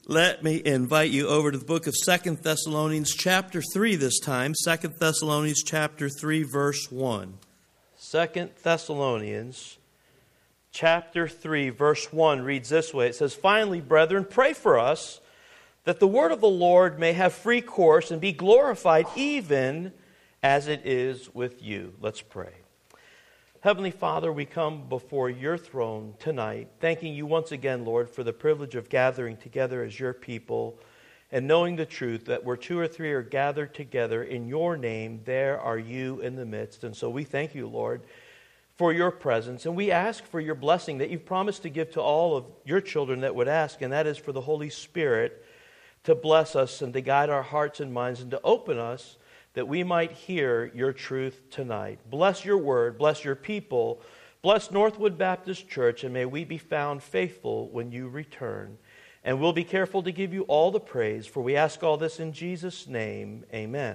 Let me invite you over to the book of 2 Thessalonians chapter 3 this time. 2 Thessalonians chapter 3 verse 1. 2 Thessalonians chapter 3 verse 1 reads this way. It says, "Finally, brethren, pray for us, that the word of the Lord may have free course and be glorified even as it is with you." Let's pray. Heavenly Father, we come before your throne tonight, thanking you once again, Lord, for the privilege of gathering together as your people and knowing the truth that where two or three are gathered together in your name, there are you in the midst. And so we thank you, Lord, for your presence. And we ask for your blessing that you've promised to give to all of your children that would ask, and that is for the Holy Spirit to bless us and to guide our hearts and minds and to open us that we might hear your truth tonight. Bless your word, bless your people, bless Northwood Baptist Church, and may we be found faithful when you return. And we'll be careful to give you all the praise, for we ask all this in Jesus' name. Amen.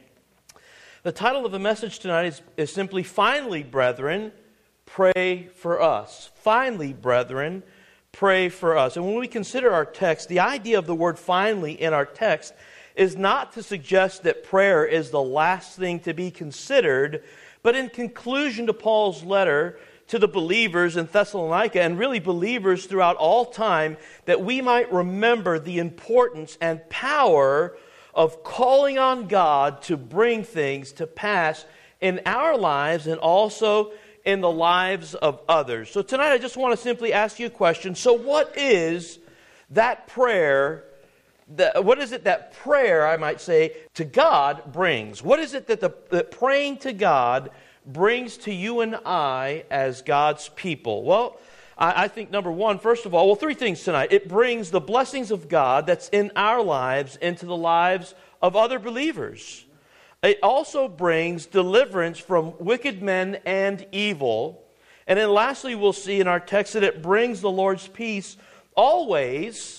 The title of the message tonight is simply, "Finally, Brethren, Pray for Us." Finally, brethren, pray for us. And when we consider our text, the idea of the word finally in our text is not to suggest that prayer is the last thing to be considered, but in conclusion to Paul's letter to the believers in Thessalonica, and really believers throughout all time, that we might remember the importance and power of calling on God to bring things to pass in our lives and also in the lives of others. So tonight I just want to simply ask you a question. So what is that prayer? What is it that prayer, I might say, to God brings? What is it that praying to God brings to you and I as God's people? Well, I think number one, first of all, three things tonight. It brings the blessings of God that's in our lives into the lives of other believers. It also brings deliverance from wicked men and evil. And then lastly, we'll see in our text that it brings the Lord's peace always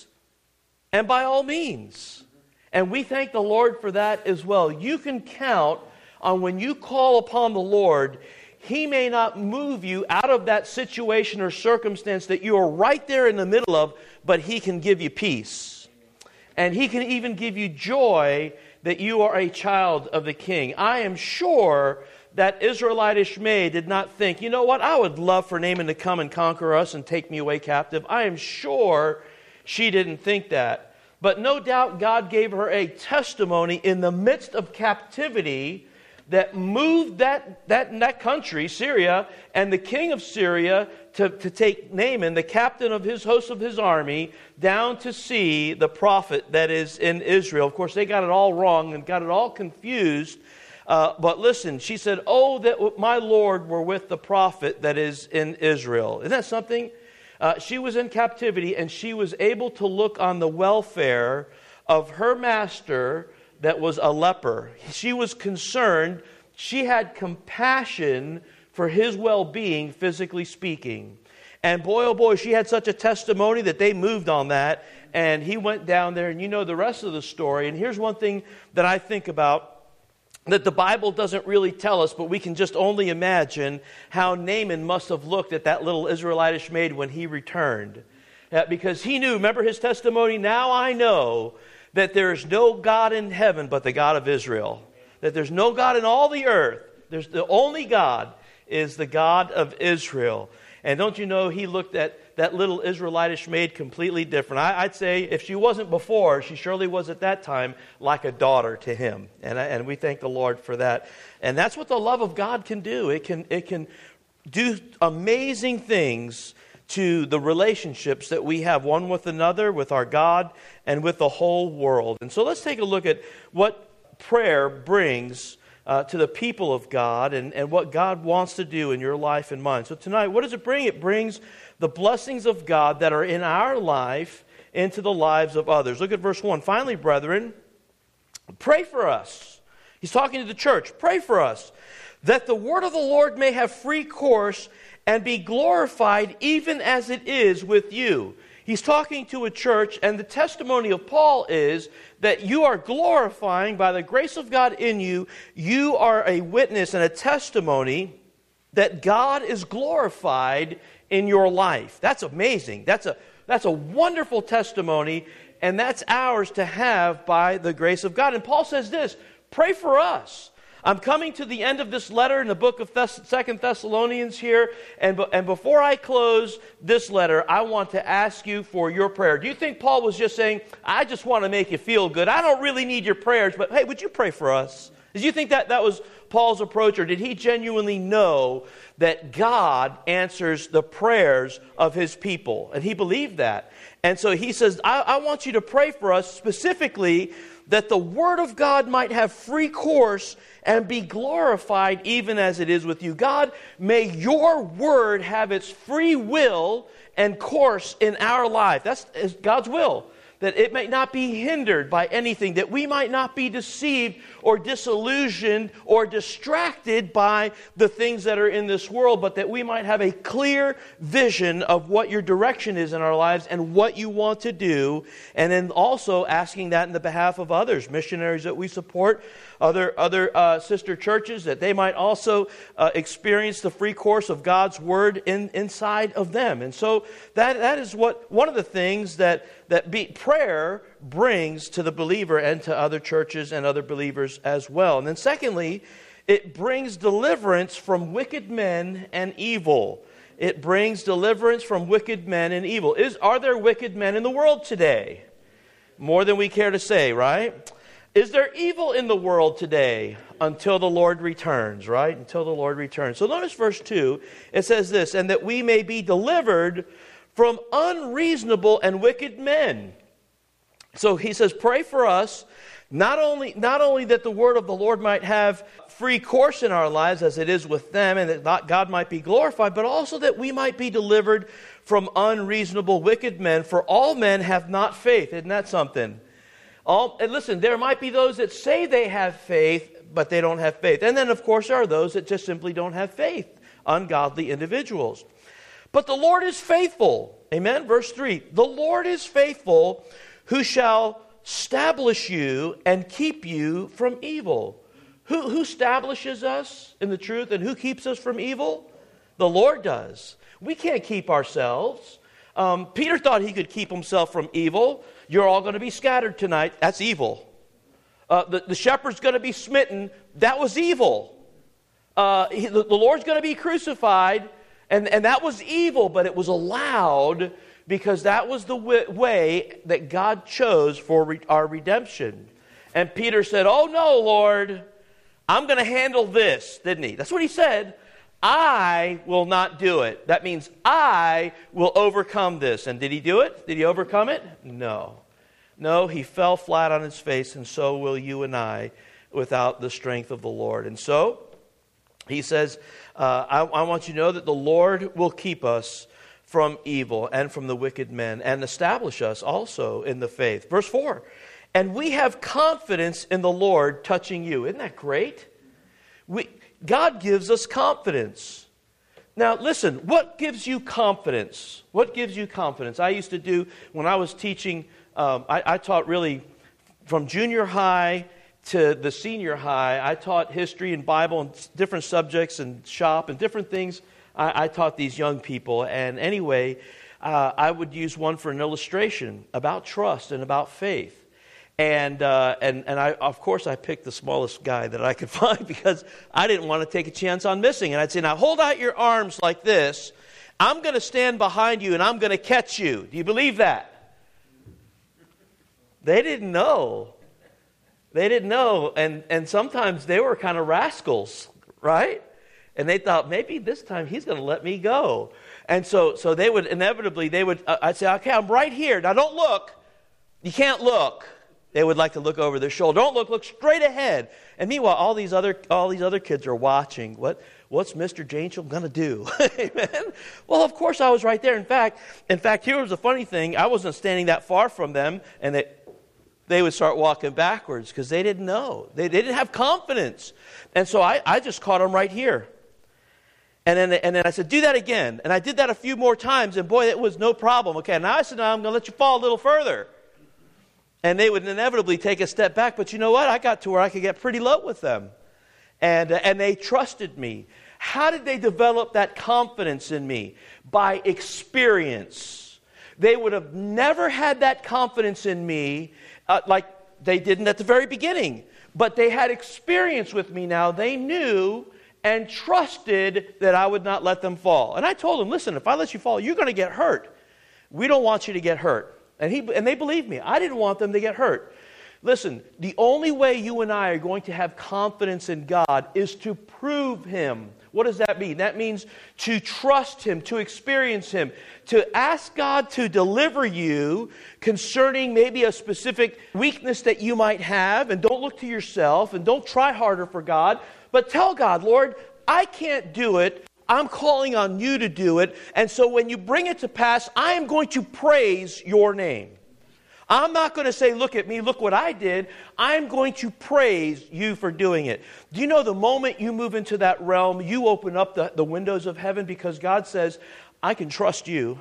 and by all means. And we thank the Lord for that as well. You can count on when you call upon the Lord, He may not move you out of that situation or circumstance that you are right there in the middle of, but He can give you peace. And He can even give you joy that you are a child of the King. I am sure that Israelite Ishmael did not think, you know what, I would love for Naaman to come and conquer us and take me away captive. I am sure she didn't think that. But no doubt God gave her a testimony in the midst of captivity that moved that country, Syria, and the king of Syria to take Naaman, the captain of his host of his army, down to see the prophet that is in Israel. Of course, they got it all wrong and got it all confused. But listen, she said, "Oh, that my Lord were with the prophet that is in Israel." Isn't that something? She was in captivity, and she was able to look on the welfare of her master that was a leper. She was concerned. She had compassion for his well-being, physically speaking. And boy, oh boy, she had such a testimony that they moved on that, and he went down there, and you know the rest of the story. And here's one thing that I think about that the Bible doesn't really tell us, but we can just only imagine how Naaman must have looked at that little Israelitish maid when he returned. Because he knew, remember his testimony, "Now I know that there is no God in heaven but the God of Israel." That there's no God in all the earth. There's the only God is the God of Israel. And don't you know, he looked at that little Israelitish maid completely different. I'd say if she wasn't before, she surely was at that time like a daughter to him. And we thank the Lord for that. And that's what the love of God can do. It can do amazing things to the relationships that we have, one with another, with our God, and with the whole world. And so let's take a look at what prayer brings to the people of God and what God wants to do in your life and mine. So tonight, what does it bring? It brings the blessings of God that are in our life into the lives of others. Look at verse 1. "Finally, brethren, pray for us." He's talking to the church. "Pray for us, that the word of the Lord may have free course and be glorified even as it is with you." He's talking to a church, and the testimony of Paul is that you are glorifying by the grace of God in you. You are a witness and a testimony that God is glorified in your life. That's amazing. That's a wonderful testimony. and that's ours to have by the grace of God. And Paul says this, pray for us. I'm coming to the end of this letter in the book of 2 Thessalonians here, and before I close this letter, I want to ask you for your prayer. Do you think Paul was just saying, I just want to make you feel good. I don't really need your prayers, but hey, would you pray for us? Did you think that was Paul's approach, or did he genuinely know that God answers the prayers of his people? And he believed that. And so he says, I want you to pray for us specifically that the Word of God might have free course and be glorified even as it is with you. God, may your Word have its free will and course in our life. That's God's will. That it may not be hindered by anything, that we might not be deceived or disillusioned or distracted by the things that are in this world, but that we might have a clear vision of what your direction is in our lives and what you want to do, and then also asking that in the behalf of others, missionaries that we support, other sister churches, that they might also experience the free course of God's Word inside of them. And so that is one of the things that prayer brings to the believer and to other churches and other believers as well. And then secondly, it brings deliverance from wicked men and evil. It brings deliverance from wicked men and evil. Are there wicked men in the world today? More than we care to say, right? Is there evil in the world today? Until the Lord returns, right? Until the Lord returns. So notice verse 2, it says this, and that we may be delivered from unreasonable and wicked men. So he says, pray for us, not only that the word of the Lord might have free course in our lives as it is with them, and that God might be glorified, but also that we might be delivered from unreasonable wicked men, for all men have not faith. Isn't that something? And listen, there might be those that say they have faith, but they don't have faith. And then, of course, there are those that just simply don't have faith, ungodly individuals. But the Lord is faithful. Amen? Verse 3, the Lord is faithful, who shall establish you and keep you from evil. Who establishes us in the truth and who keeps us from evil? The Lord does. We can't keep ourselves. Peter thought he could keep himself from evil. You're all going to be scattered tonight. That's evil. The shepherd's going to be smitten. That was evil. The Lord's going to be crucified. And that was evil, but it was allowed because that was the way that God chose for our redemption. And Peter said, oh no, Lord, I'm going to handle this, didn't he? That's what he said. I will not do it. That means I will overcome this. And did he do it? Did he overcome it? No. No, he fell flat on his face, and so will you and I without the strength of the Lord. And so he says, I want you to know that the Lord will keep us from evil and from the wicked men and establish us also in the faith. Verse 4, and we have confidence in the Lord touching you. Isn't that great? God gives us confidence. Now listen, what gives you confidence? What gives you confidence? I used to do, when I was teaching, I taught really from junior high to the senior high. I taught history and Bible and different subjects and shop and different things. I taught these young people. And anyway, I would use one for an illustration about trust and about faith. And I, of course, I picked the smallest guy that I could find because I didn't want to take a chance on missing. And I'd say, now hold out your arms like this. I'm going to stand behind you and I'm going to catch you. Do you believe that? They didn't know. They didn't know. And sometimes they were kind of rascals, right? And they thought, maybe this time he's going to let me go. And so they would inevitably, I'd say, okay, I'm right here. Now don't look. You can't look. They would like to look over their shoulder. Don't look straight ahead. And meanwhile, all these other kids are watching. What's Mr. Janschel going to do? Amen? Well, of course I was right there. In fact, here was the funny thing. I wasn't standing that far from them, and they would start walking backwards because they didn't know. They didn't have confidence. And so I just caught them right here. And then I said, do that again. And I did that a few more times, and boy, it was no problem. Okay, now I said, now I'm going to let you fall a little further. And they would inevitably take a step back. But you know what? I got to where I could get pretty low with them. And they trusted me. How did they develop that confidence in me? By experience. they would have never had that confidence in me like they didn't at the very beginning. But they had experience with me now. They knew and trusted that I would not let them fall. And I told them, listen, if I let you fall, you're going to get hurt. We don't want you to get hurt. And they believed me. I didn't want them to get hurt. Listen, the only way you and I are going to have confidence in God is to prove Him. What does that mean? That means to trust Him, to experience Him, to ask God to deliver you concerning maybe a specific weakness that you might have, and don't look to yourself, and don't try harder for God, but tell God, Lord, I can't do it. I'm calling on you to do it. And so when you bring it to pass, I am going to praise your name. I'm not going to say, look at me, look what I did. I'm going to praise you for doing it. Do you know the moment you move into that realm, you open up the windows of heaven, because God says, I can trust you.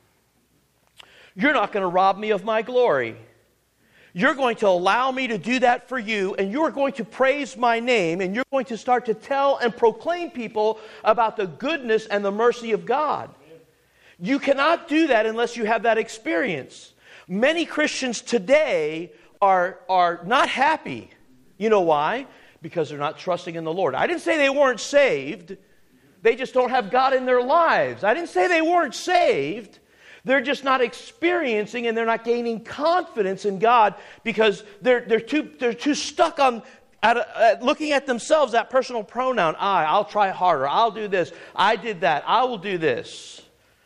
You're not going to rob me of my glory. You're going to allow me to do that for you, and you're going to praise my name, and you're going to start to tell and proclaim people about the goodness and the mercy of God. You cannot do that unless you have that experience. Many Christians today are not happy. You know why? Because they're not trusting in the Lord. I didn't say they weren't saved. They just don't have God in their lives. I didn't say they weren't saved. They're just not experiencing, and they're not gaining confidence in God because they're too stuck on looking at themselves, that personal pronoun. I'll try harder. I'll do this. I did that. I will do this.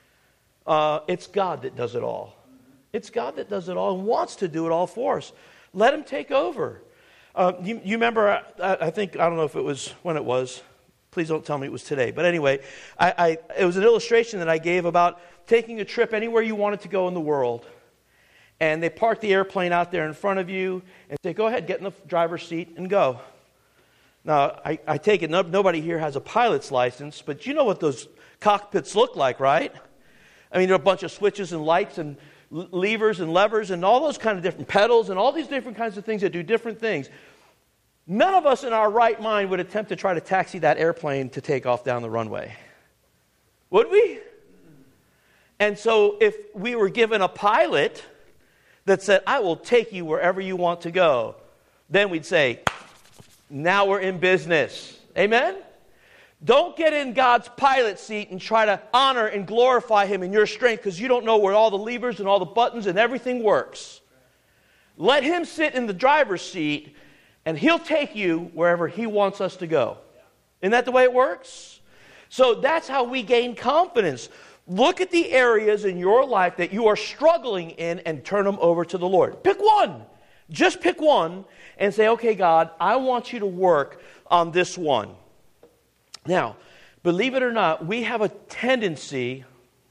It's God that does it all. It's God that does it all and wants to do it all for us. Let Him take over. You remember, I don't know if it was when it was. Please don't tell me it was today. But anyway, it was an illustration that I gave about taking a trip anywhere you wanted to go in the world. And they park the airplane out there in front of you and say, go ahead, get in the driver's seat and go. Now, I take it nobody here has a pilot's license, but you know what those cockpits look like, right? I mean, there are a bunch of switches and lights and levers and levers and all those kind of different pedals and all these different kinds of things that do different things. None of us in our right mind would attempt to try to taxi that airplane to take off down the runway. Would we? And so if we were given a pilot that said, I will take you wherever you want to go, then we'd say, now we're in business. Amen? Don't get in God's pilot seat and try to honor and glorify Him in your strength because you don't know where all the levers and all the buttons and everything works. Let Him sit in the driver's seat and He'll take you wherever He wants us to go. Isn't that the way it works? So that's how we gain confidence. Look at the areas in your life that you are struggling in and turn them over to the Lord. Pick one. Just pick one and say, okay, God, I want you to work on this one. Now, believe it or not, we have a tendency.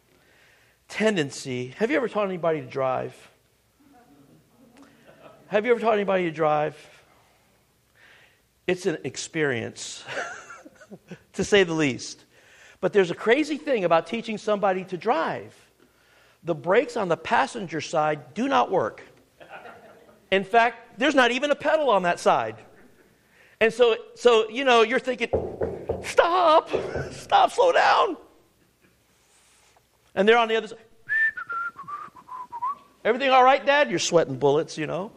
Have you ever taught anybody to drive? Have you ever taught anybody to drive? It's an experience, to say the least. But there's a crazy thing about teaching somebody to drive. The brakes on the passenger side do not work. In fact, there's not even a pedal on that side. And so you're thinking, stop, slow down. And they're on the other side. Everything all right, Dad? You're sweating bullets,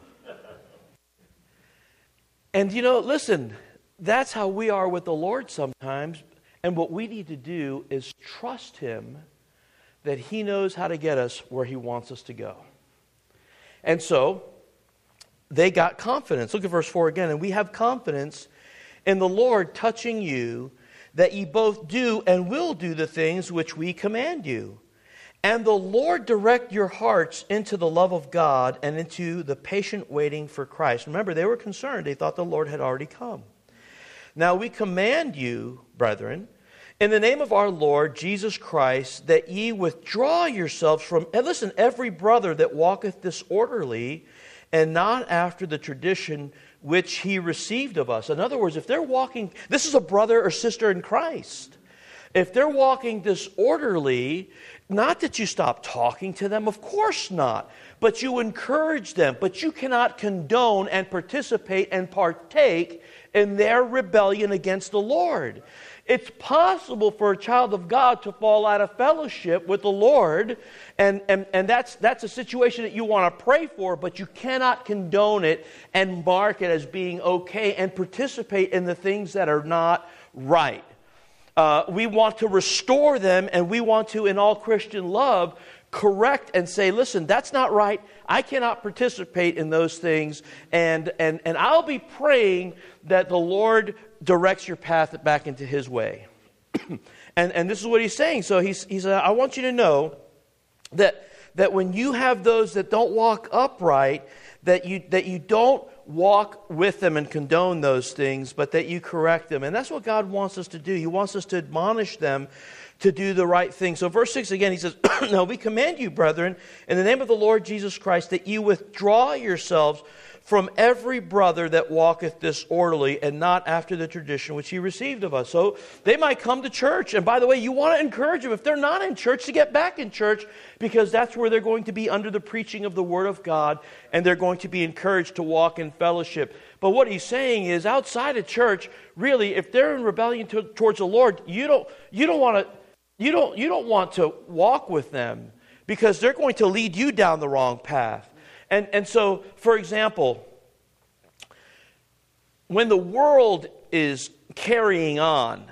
And listen, that's how we are with the Lord sometimes. And what we need to do is trust Him that He knows how to get us where He wants us to go. And so, they got confidence. Look at verse 4 again. And we have confidence in the Lord touching you, that ye both do and will do the things which we command you. And the Lord direct your hearts into the love of God and into the patient waiting for Christ. Remember, they were concerned. They thought the Lord had already come. Now we command you, brethren, in the name of our Lord Jesus Christ, that ye withdraw yourselves from, and listen, every brother that walketh disorderly, and not after the tradition which he received of us. In other words, if they're walking, this is a brother or sister in Christ. If they're walking disorderly, not that you stop talking to them, of course not, but you encourage them. But you cannot condone and participate and partake in their rebellion against the Lord. It's possible for a child of God to fall out of fellowship with the Lord, and that's a situation that you want to pray for, but you cannot condone it and mark it as being okay and participate in the things that are not right. We want to restore them, and we want to, in all Christian love, correct and say, listen, that's not right. I cannot participate in those things, and I'll be praying that the Lord directs your path back into His way. and this is what he's saying. So he's I want you to know that when you have those that don't walk upright, that you don't walk with them and condone those things, but that you correct them. And that's what God wants us to do. He wants us to admonish them to do the right thing. So verse 6 again, he says, "Now we command you, brethren, in the name of the Lord Jesus Christ, that you withdraw yourselves from every brother that walketh disorderly, and not after the tradition which he received of us." So they might come to church, and by the way, you want to encourage them, if they're not in church, to get back in church, because that's where they're going to be under the preaching of the Word of God, and they're going to be encouraged to walk in fellowship. But what he's saying is, outside of church, really, if they're in rebellion towards the Lord, you don't want to walk with them, because they're going to lead you down the wrong path. And so, for example, when the world is carrying on,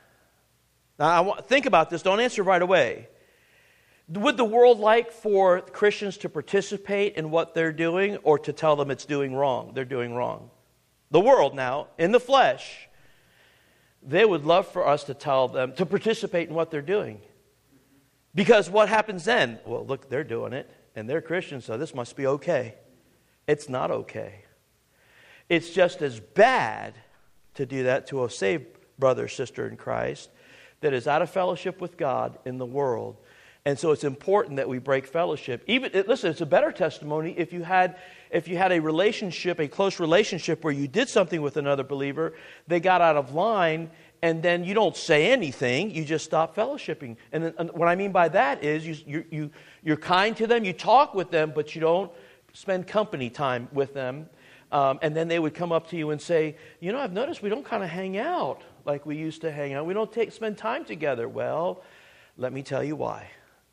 now think about this, don't answer right away. Would the world like for Christians to participate in what they're doing, or to tell them it's doing wrong? They're doing wrong. The world now, in the flesh, they would love for us to tell them to participate in what they're doing. Because what happens then? Well, look, they're doing it, and they're Christians, so this must be okay. It's not okay. It's just as bad to do that to a saved brother or sister in Christ that is out of fellowship with God in the world. And so it's important that we break fellowship. Listen, it's a better testimony if you had a relationship, a close relationship where you did something with another believer, they got out of line, and then you don't say anything, you just stop fellowshipping. And what I mean by that is you're kind to them, you talk with them, but you don't spend company time with them. And then they would come up to you and say, I've noticed we don't kind of hang out like we used to hang out. We don't spend time together. Well, let me tell you why.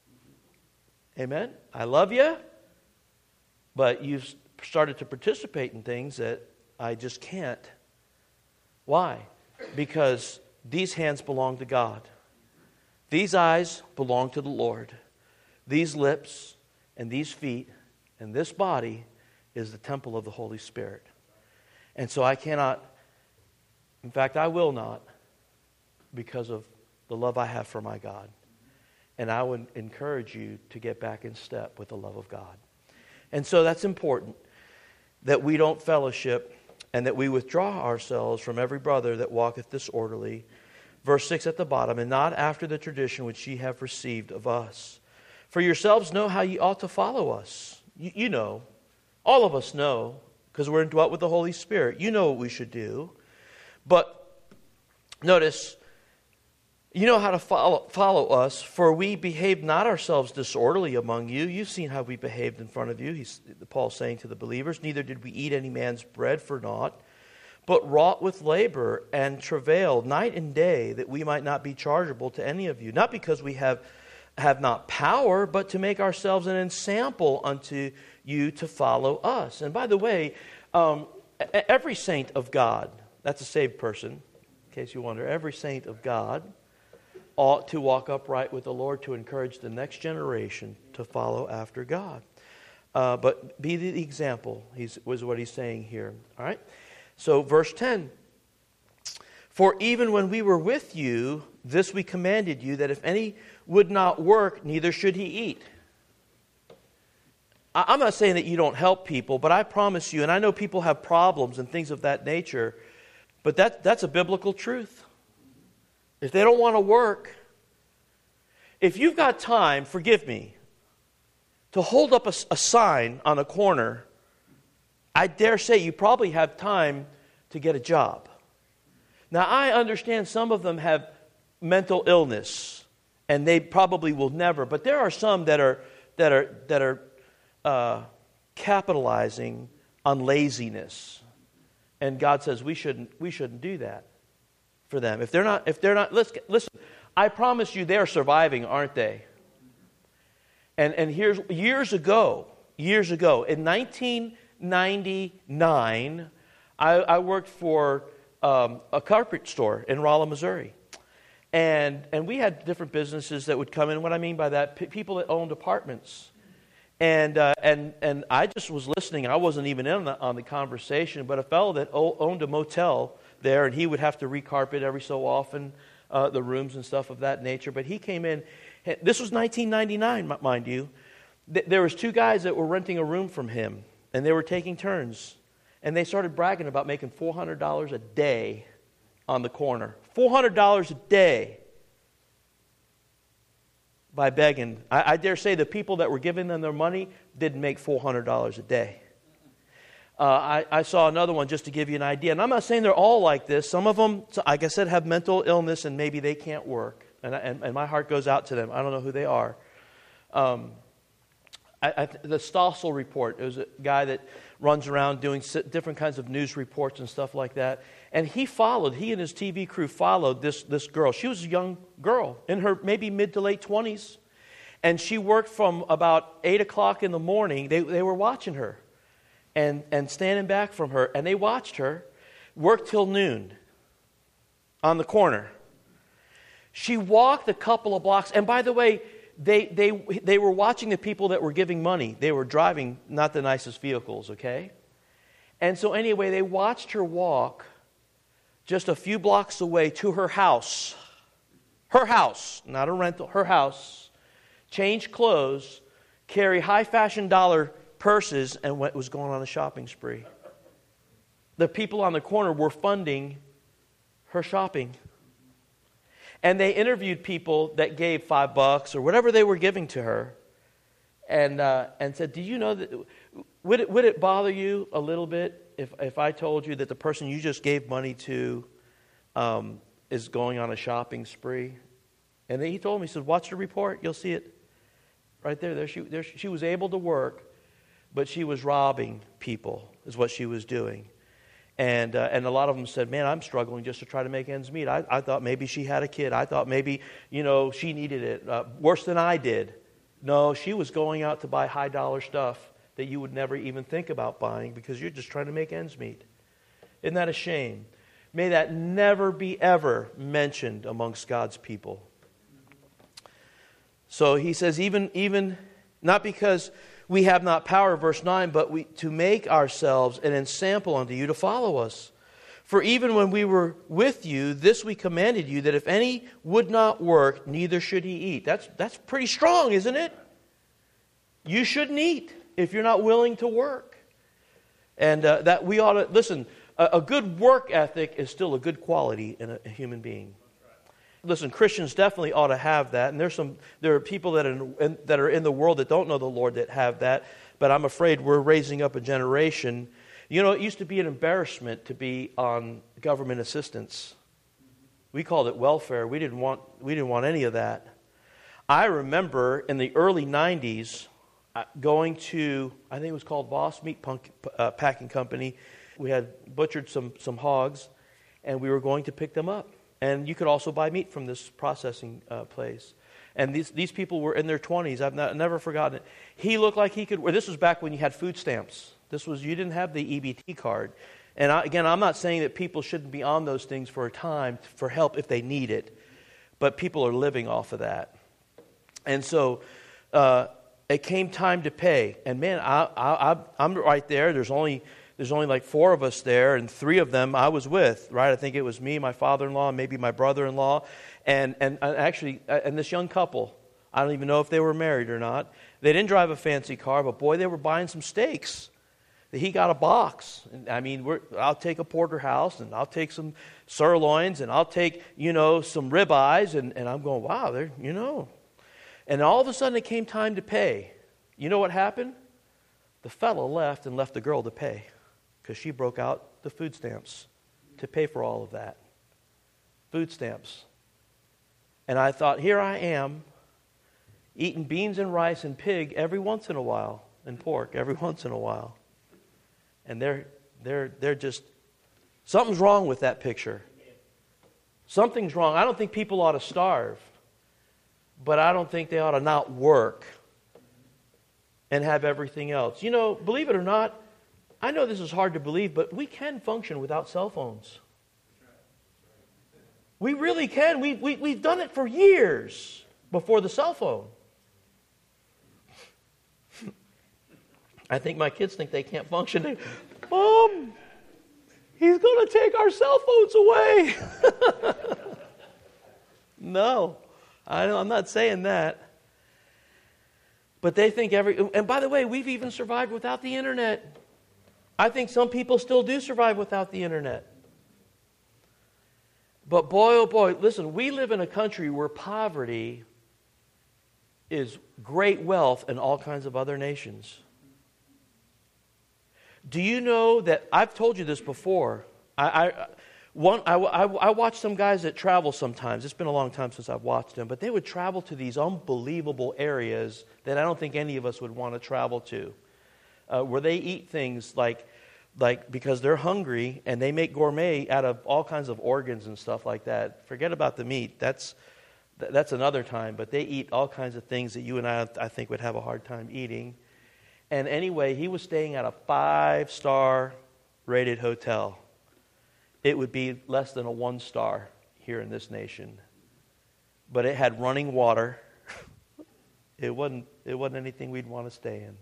Amen? I love you, but you've started to participate in things that I just can't. Why? Because these hands belong to God. These eyes belong to the Lord. These lips and these feet and this body is the temple of the Holy Spirit. And so I cannot, in fact, I will not, because of the love I have for my God. And I would encourage you to get back in step with the love of God. And so that's important, that we don't fellowship and that we withdraw ourselves from every brother that walketh disorderly. Verse 6 at the bottom, and not after the tradition which ye have received of us. For yourselves know how ye ought to follow us. You know. All of us know, because we're indwelt with the Holy Spirit. You know what we should do. But notice, you know how to follow us, for we behaved not ourselves disorderly among you. You've seen how we behaved in front of you. Paul's saying to the believers, neither did we eat any man's bread for naught, but wrought with labor and travailed night and day, that we might not be chargeable to any of you. Not because we have not power, but to make ourselves an ensample unto you to follow us. And by the way, every saint of God, that's a saved person, in case you wonder, every saint of God ought to walk upright with the Lord, to encourage the next generation to follow after God. But be the example, was what he's saying here. All right? So verse 10. For even when we were with you, this we commanded you, that if any would not work, neither should he eat. I'm not saying that you don't help people, but I promise you, and I know people have problems and things of that nature, but that's a biblical truth. If they don't want to work, if you've got time, forgive me, to hold up a sign on a corner, I dare say you probably have time to get a job. Now, I understand some of them have mental illness, and they probably will never, but there are some that are capitalizing on laziness. And God says we shouldn't do that. for them. If they're not, listen, I promise you they're surviving, aren't they? And here's, years ago, in 1999, I worked for a carpet store in Rolla, Missouri. And we had different businesses that would come in. What I mean by that, people that owned apartments. And I just was listening. I wasn't even in on the conversation, but a fellow that owned a motel there, and he would have to recarpet every so often the rooms and stuff of that nature. But he came in. This was 1999, mind you. There was two guys that were renting a room from him, and they were taking turns. And they started bragging about making $400 a day on the corner. $400 a day by begging. I dare say the people that were giving them their money didn't make $400 a day. I saw another one just to give you an idea. And I'm not saying they're all like this. Some of them, like I said, have mental illness and maybe they can't work. And my heart goes out to them. I don't know who they are. The Stossel report, it was a guy that runs around doing different kinds of news reports and stuff like that. And he and his TV crew followed this girl. She was a young girl in her maybe mid to late 20s. And she worked from about 8 o'clock in the morning. They were watching her and standing back from her. And they watched her work till noon on the corner. She walked a couple of blocks. And by the way, they were watching the people that were giving money. They were driving not the nicest vehicles, okay? And so anyway, they watched her walk just a few blocks away to her house. Her house, not a rental, her house. Change clothes, carry high fashion dollar purses, and was going on a shopping spree. The people on the corner were funding her shopping. And they interviewed people that gave $5 or whatever they were giving to her, and said, "Do you know that? Would it bother you a little bit if I told you that the person you just gave money to is going on a shopping spree?" And then he told me, he said, "Watch the report. You'll see it right there. There she was able to work, but she was robbing people, is what she was doing." And a lot of them said, "Man, I'm struggling just to try to make ends meet. I thought maybe she had a kid. I thought maybe, she needed it worse than I did." No, she was going out to buy high dollar stuff that you would never even think about buying because you're just trying to make ends meet. Isn't that a shame? May that never be ever mentioned amongst God's people. So he says, even not because we have not power, verse 9, but to make ourselves an ensample unto you to follow us. For even when we were with you, this we commanded you, that if any would not work, neither should he eat. That's pretty strong, isn't it? You shouldn't eat if you're not willing to work. And that we ought to, listen, a good work ethic is still a good quality in a human being. Listen, Christians definitely ought to have that, and there are people that are in the world that don't know the Lord that have that, but I'm afraid we're raising up a generation. It used to be an embarrassment to be on government assistance. We called it welfare. We didn't want any of that. I remember in the early 90s going to, I think it was called Voss Meat Packing Company. We had butchered some hogs, and we were going to pick them up. And you could also buy meat from this processing place. And these people were in their 20s. I've never forgotten it. He looked like he could. This was back when you had food stamps. You didn't have the EBT card. And I'm not saying that people shouldn't be on those things for a time for help if they need it. But people are living off of that. And so it came time to pay. And man, I'm right there. There's only like 4 of us there, and 3 of them I was with, right? I think it was me, my father-in-law, and maybe my brother-in-law, and actually this young couple. I don't even know if they were married or not. They didn't drive a fancy car, but boy, they were buying some steaks. He got a box. I mean, I'll take a porterhouse, and I'll take some sirloins, and I'll take, some ribeyes, and I'm going, wow, they're. And all of a sudden it came time to pay. You know what happened? The fellow left and left the girl to pay, because she broke out the food stamps to pay for all of that. Food stamps. And I thought, here I am, eating beans and rice and pig every once in a while, and pork every once in a while. And they're just, something's wrong with that picture. Something's wrong. I don't think people ought to starve, but I don't think they ought to not work and have everything else. You know, believe it or not, I know this is hard to believe, but we can function without cell phones. We really can. We've done it for years before the cell phone. I think my kids think they can't function. Mom, he's going to take our cell phones away. No, I'm not saying that. But they think and by the way, we've even survived without the internet. I think some people still do survive without the internet. But boy, oh boy, listen, we live in a country where poverty is great wealth in all kinds of other nations. Do you know that, I've told you this before, I watch some guys that travel sometimes. It's been a long time since I've watched them, but they would travel to these unbelievable areas that I don't think any of us would want to travel to, where they eat things like because they're hungry and they make gourmet out of all kinds of organs and stuff like that. Forget about the meat. That's another time, but they eat all kinds of things that you and I think would have a hard time eating. And anyway, he was staying at a 5-star rated hotel. It would be less than a 1-star here in this nation. But it had running water. It wasn't anything we'd want to stay in.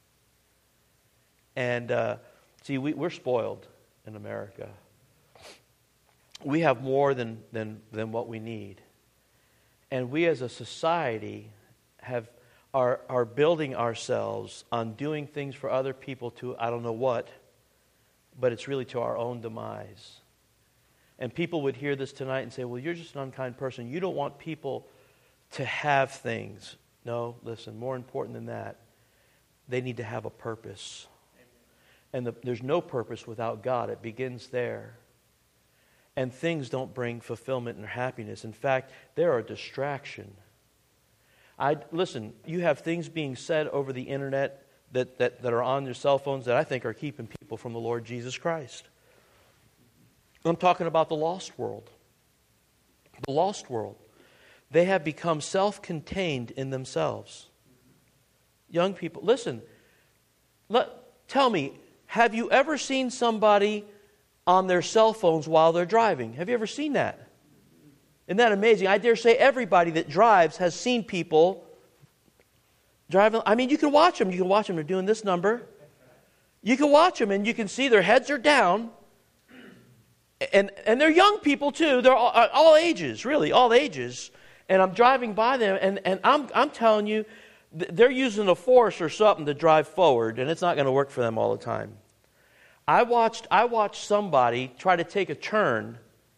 And see, we're spoiled in America. We have more than what we need. And we as a society are building ourselves on doing things for other people to I don't know what, but it's really to our own demise. And people would hear this tonight and say, well, you're just an unkind person. You don't want people to have things. No, listen, more important than that, they need to have a purpose. And there's no purpose without God. It begins there. And things don't bring fulfillment and happiness. In fact, they're a distraction. Listen, you have things being said over the internet that are on your cell phones that I think are keeping people from the Lord Jesus Christ. I'm talking about the lost world. The lost world. They have become self-contained in themselves. Young people, listen, tell me, have you ever seen somebody on their cell phones while they're driving? Have you ever seen that? Isn't that amazing? I dare say everybody that drives has seen people driving. I mean, you can watch them. You can watch them. They're doing this number. You can watch them and you can see their heads are down. And they're young people too. They're all ages, really, all ages. And I'm driving by them and I'm telling you, they're using a force or something to drive forward, and it's not going to work for them all the time. I watched somebody try to take a turn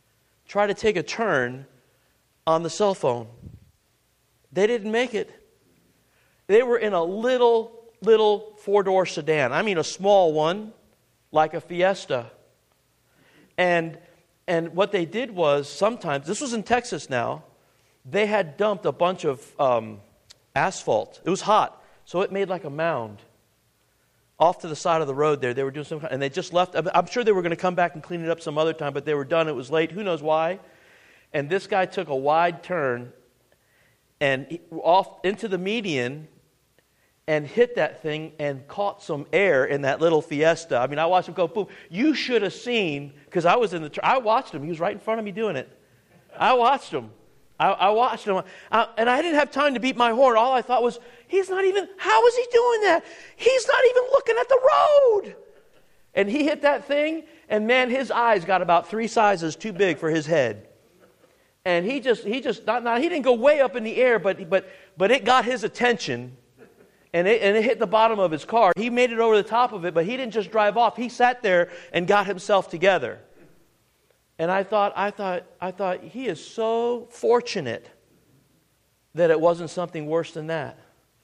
on the cell phone. They didn't make it. They were in a little 4-door sedan. I mean a small one, like a Fiesta. And what they did was sometimes, this was in Texas now, they had dumped a bunch of asphalt. It was hot, so it made like a mound off to the side of the road there. They were doing some kind, and they just left. I'm sure they were going to come back and clean it up some other time, but they were done. It was late. Who knows why? And this guy took a wide turn and off into the median and hit that thing and caught some air in that little Fiesta. I mean, I watched him go boom. You should have seen, because I was I watched him. He was right in front of me doing it. I watched him. I watched him, and I didn't have time to beat my horn. All I thought was, how is he doing that? He's not even looking at the road. And he hit that thing, and man, his eyes got about 3 sizes too big for his head. And he didn't go way up in the air, but it got his attention, and it hit the bottom of his car. He made it over the top of it, but he didn't just drive off. He sat there and got himself together. And I thought he is so fortunate that it wasn't something worse than that.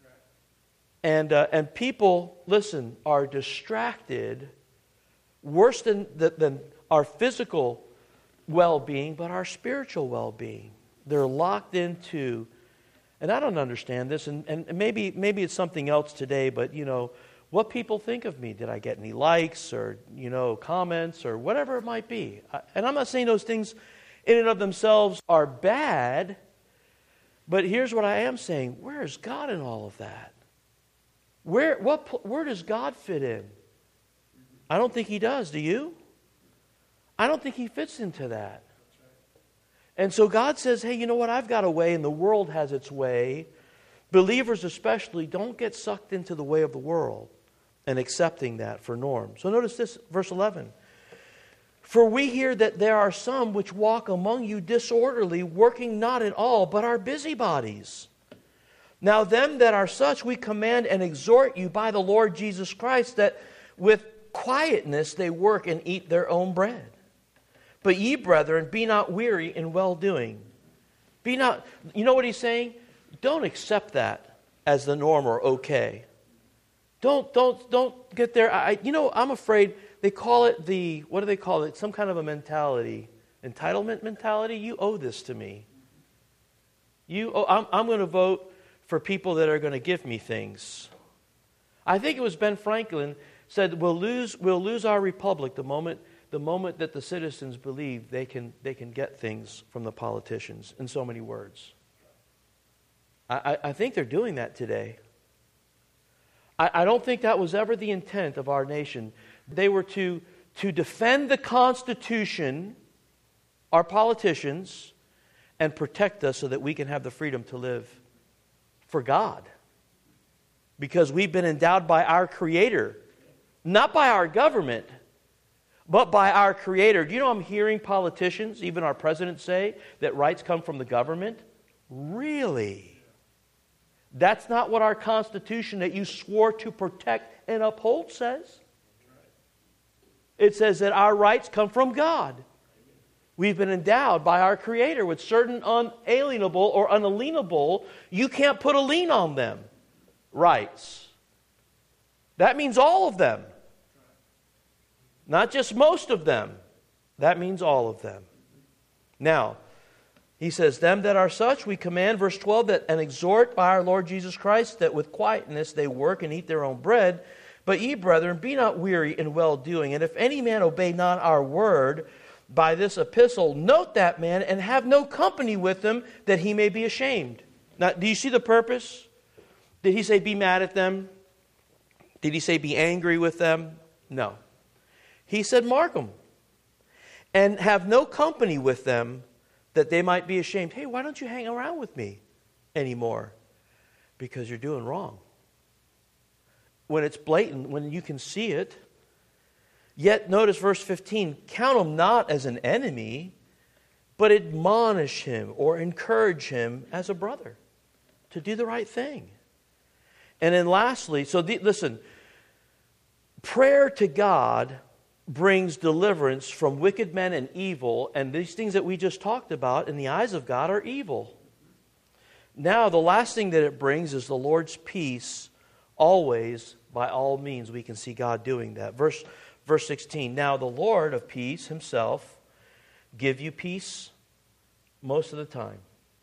And people, listen, are distracted worse than our physical well-being, but our spiritual well-being. They're locked into, and I don't understand this, and maybe it's something else today, but what people think of me. Did I get any likes or, comments or whatever it might be? And I'm not saying those things in and of themselves are bad. But here's what I am saying. Where is God in all of that? Where does God fit in? I don't think He does. Do you? I don't think He fits into that. And so God says, hey, you know what? I've got a way and the world has its way. Believers especially don't get sucked into the way of the world and accepting that for norm. So notice this, verse 11. For we hear that there are some which walk among you disorderly, working not at all, but are busybodies. Now them that are such we command and exhort you by the Lord Jesus Christ, that with quietness they work and eat their own bread. But ye, brethren, be not weary in well-doing. Be not, you know what he's saying? Don't accept that as the norm or okay. Don't get there. I'm afraid they call it what do they call it? Some kind of a mentality. Entitlement mentality? You owe this to me. I'm going to vote for people that are going to give me things. I think it was Ben Franklin said we'll lose our republic the moment that the citizens believe they can get things from the politicians, in so many words. I think they're doing that today. I don't think that was ever the intent of our nation. They were to defend the Constitution, our politicians, and protect us so that we can have the freedom to live for God. Because we've been endowed by our Creator, not by our government, but by our Creator. Do you know I'm hearing politicians, even our president, say that rights come from the government? Really? That's not what our Constitution that you swore to protect and uphold says. It says that our rights come from God. We've been endowed by our Creator with certain unalienable or unalienable, you can't put a lien on them, rights. That means all of them. Not just most of them. That means all of them. Now, he says, them that are such, we command, verse 12, and exhort by our Lord Jesus Christ, that with quietness they work and eat their own bread. But ye, brethren, be not weary in well-doing. And if any man obey not our word by this epistle, note that man, and have no company with him, that he may be ashamed. Now, do you see the purpose? Did he say be mad at them? Did he say be angry with them? No. He said mark them. And have no company with them, that they might be ashamed. Hey, why don't you hang around with me anymore? Because you're doing wrong. When it's blatant, when you can see it. Yet, notice verse 15, count him not as an enemy, but admonish him or encourage him as a brother to do the right thing. And then lastly, listen, prayer to God brings deliverance from wicked men and evil, and these things that we just talked about in the eyes of God are evil. Now, the last thing that it brings is the Lord's peace, always, by all means. We can see God doing that. Verse 16, now the Lord of peace himself give you peace most of the time.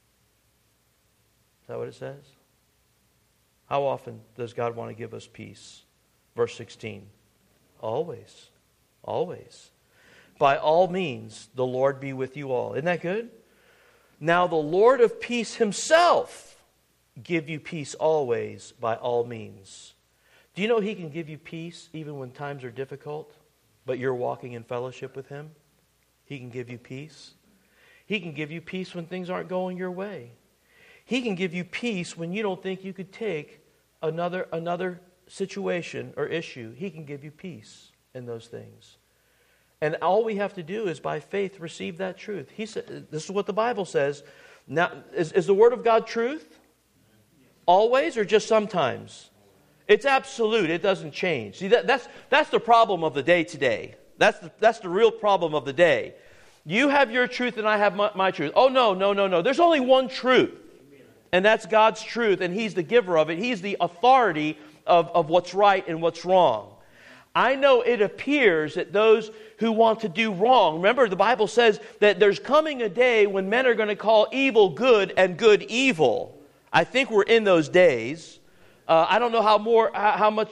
Is that what it says? How often does God want to give us peace? Verse 16, always. Always. By all means, the Lord be with you all. Isn't that good? Now the Lord of peace himself give you peace always by all means. Do you know He can give you peace even when times are difficult, but you're walking in fellowship with Him? He can give you peace. He can give you peace when things aren't going your way. He can give you peace when you don't think you could take another situation or issue. He can give you peace in those things. And all we have to do is by faith receive that truth. He said, this is what the Bible says. Now, is the Word of God truth? Always or just sometimes? It's absolute. It doesn't change. See, that's the problem of the day today. That's the real problem of the day. You have your truth and I have my truth. Oh, no. There's only one truth. And that's God's truth, and He's the giver of it. He's the authority of what's right and what's wrong. I know it appears that those who want to do wrong, remember the Bible says that there's coming a day when men are going to call evil good and good evil. I think we're in those days. I don't know how much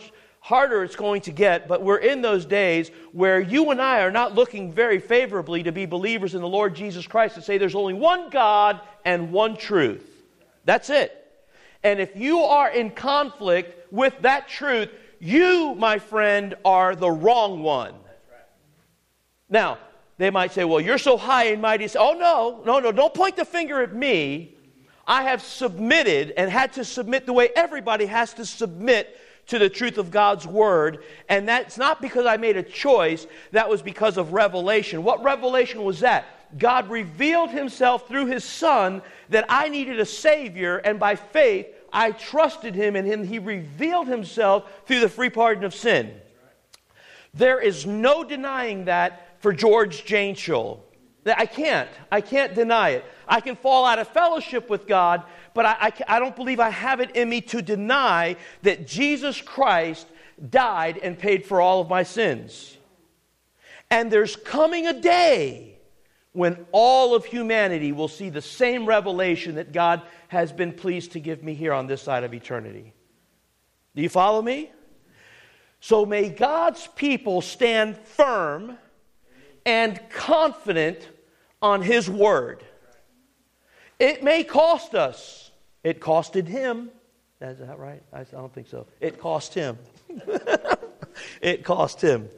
harder it's going to get, but we're in those days where you and I are not looking very favorably to be believers in the Lord Jesus Christ and say there's only one God and one truth. That's it. And if you are in conflict with that truth, you, my friend, are the wrong one. Now, they might say, well, you're so high and mighty. Oh, no, don't point the finger at me. I have submitted and had to submit the way everybody has to submit to the truth of God's Word. And that's not because I made a choice. That was because of revelation. What revelation was that? God revealed Himself through His Son that I needed a Savior, and by faith, I trusted Him, and He revealed Himself through the free pardon of sin. There is no denying that for George Janschel. I can't deny it. I can fall out of fellowship with God, but I don't believe I have it in me to deny that Jesus Christ died and paid for all of my sins. And there's coming a day when all of humanity will see the same revelation that God has been pleased to give me here on this side of eternity. Do you follow me? So may God's people stand firm and confident on His Word. It may cost us. It costed Him. Is that right? I don't think so. It cost Him. It cost Him.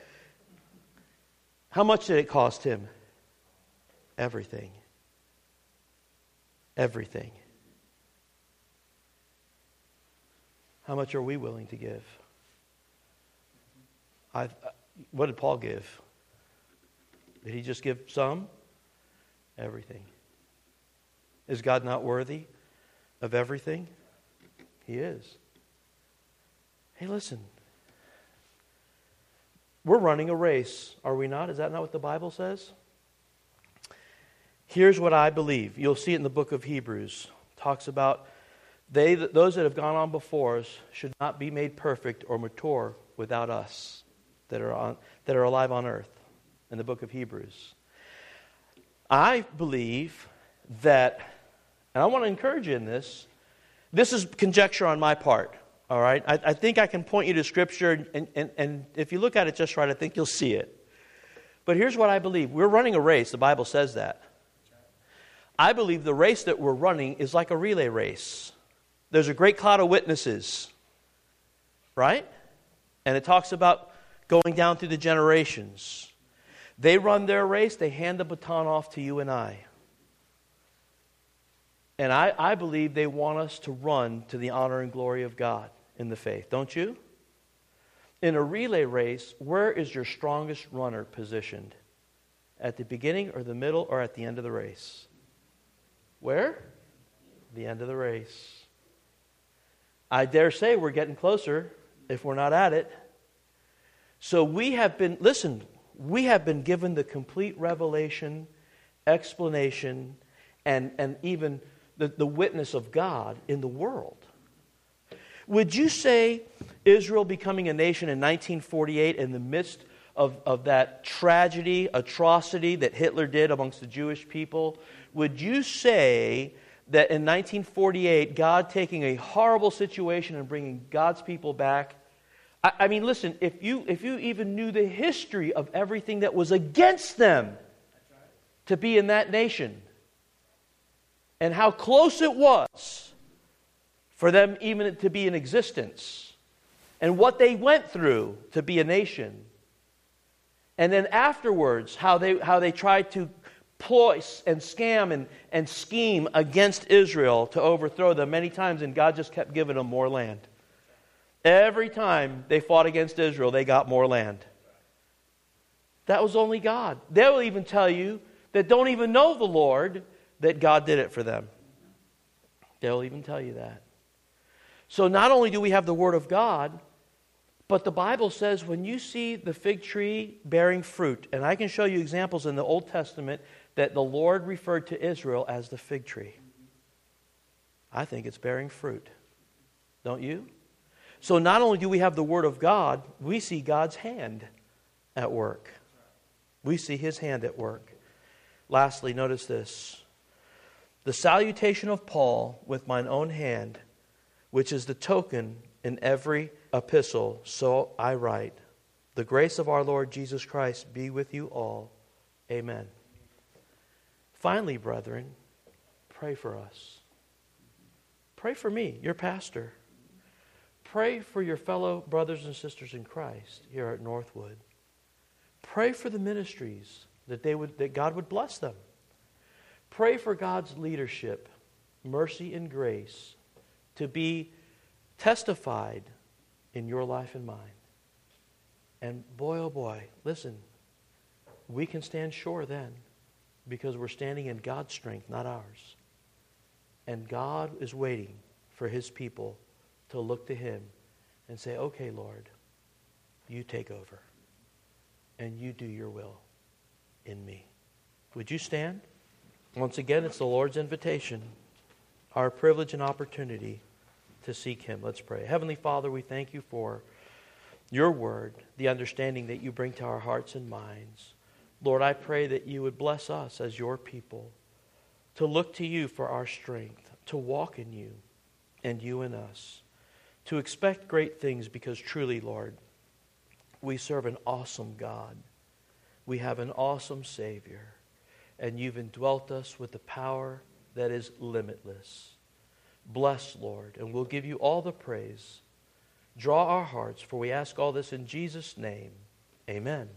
How much did it cost Him? Everything. Everything. How much are we willing to give? What did Paul give? Did he just give some? Everything. Is God not worthy of everything? He is. Hey, listen. We're running a race, are we not? Is that not what the Bible says? Here's what I believe. You'll see it in the book of Hebrews. It talks about those that have gone on before us should not be made perfect or mature without us that are alive on earth. In the book of Hebrews. I believe that, and I want to encourage you in this, this is conjecture on my part, all right? I think I can point you to Scripture, and if you look at it just right, I think you'll see it. But here's what I believe. We're running a race. The Bible says that. I believe the race that we're running is like a relay race. There's a great cloud of witnesses, right? And it talks about going down through the generations. They run their race, they hand the baton off to you and I. And I believe they want us to run to the honor and glory of God in the faith, don't you? In a relay race, where is your strongest runner positioned? At the beginning or the middle or at the end of the race? Where? The end of the race. I dare say we're getting closer if we're not at it. So we have been given the complete revelation, explanation, and even the witness of God in the world. Would you say Israel becoming a nation in 1948 in the midst of that tragedy, atrocity that Hitler did amongst the Jewish people, would you say that in 1948, God taking a horrible situation and bringing God's people back? I mean, listen, if you even knew the history of everything that was against them to be in that nation, and how close it was for them even to be in existence, and what they went through to be a nation, and then afterwards how they tried to ploy and scam and scheme against Israel to overthrow them many times, and God just kept giving them more land. Every time they fought against Israel, they got more land. That was only God. They'll even tell you that don't even know the Lord that God did it for them. They'll even tell you that. So not only do we have the Word of God, but the Bible says when you see the fig tree bearing fruit, and I can show you examples in the Old Testament that the Lord referred to Israel as the fig tree. I think it's bearing fruit. Don't you? So not only do we have the Word of God, we see God's hand at work. We see His hand at work. Lastly, notice this. The salutation of Paul with mine own hand, which is the token in every epistle, so I write. The grace of our Lord Jesus Christ be with you all. Amen. Finally, brethren, pray for us. Pray for me, your pastor. Pray for your fellow brothers and sisters in Christ here at Northwood. Pray for the ministries that God would bless them. Pray for God's leadership, mercy and grace to be testified in your life and mine. And boy, oh boy, listen, we can stand sure then because we're standing in God's strength, not ours. And God is waiting for His people to look to Him and say, okay, Lord, you take over and you do your will in me. Would you stand? Once again, it's the Lord's invitation, our privilege and opportunity to seek Him. Let's pray. Heavenly Father, we thank you for your word, the understanding that you bring to our hearts and minds. Lord, I pray that you would bless us as your people to look to you for our strength, to walk in you and you in us, to expect great things because truly, Lord, we serve an awesome God. We have an awesome Savior, and you've indwelt us with the power that is limitless. Bless, Lord, and we'll give you all the praise. Draw our hearts, for we ask all this in Jesus' name. Amen.